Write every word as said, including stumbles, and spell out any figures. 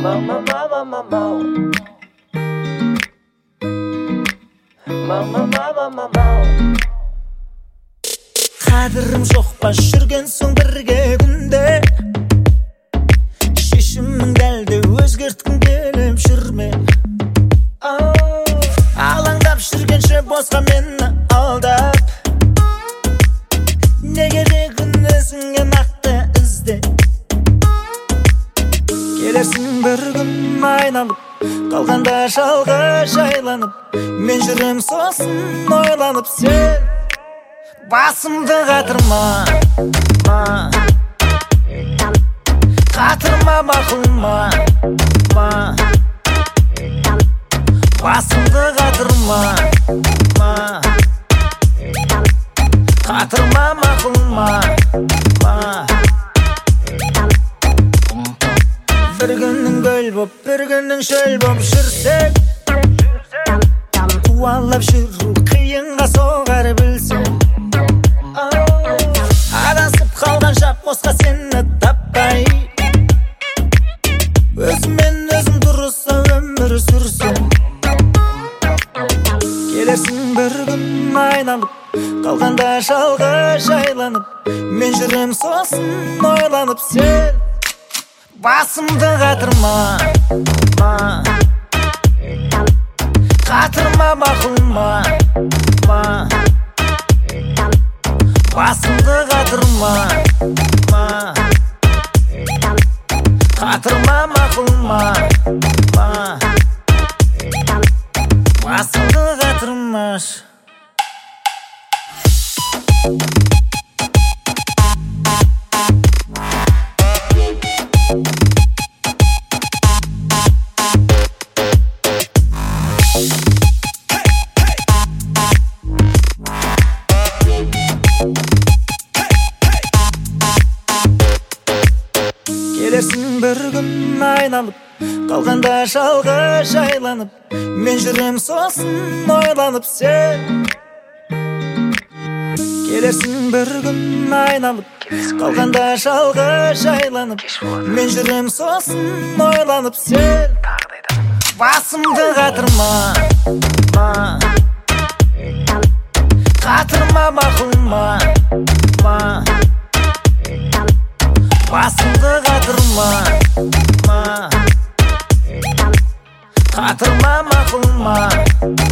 Mama, mama, mama. Mama, mama, mama. Қадірім жоқ па жүрген соң бірге күнде, шешімің дәлде өзгерткің келіп жүрме. Алаңдап жүргенше босқа мені алдап, не керегін өзіңе нақты ізде. Келерсің бір күн айналып, қалғанда жалға жайланып, мен жүрем сосын ойланып. Сен басымды қатырма, қатырма мақұлма, басымды қатырма, қатырма мақұлма. Bir günün göl boп, bir günün şöl boп жүрсек, қуалап жүру қиынға соғар білсең. Адасып қалғанша босқа сені таппай, өзімен өзім дұрыса өмір сүрсем. Келерсің бір күн айналып, қалғанда жалға жайланып, мен жүрем сосын ойланып. Сен басымды қатырма, қатырма мақұлма, басымды қатырма, қатырма мақұлма, басымды қатырмаш. Келерсің бір күн айналып, қалғанда жалға жайланып, мен жүрем сосын ойланып. Сен келерсің бір күн айналып, қалғанда жалға жайланып, мен жүрем сосын ойланып. Сен басымды қатырма, қатырма мақұлма, басымды қатырма, қатырма мақұлма.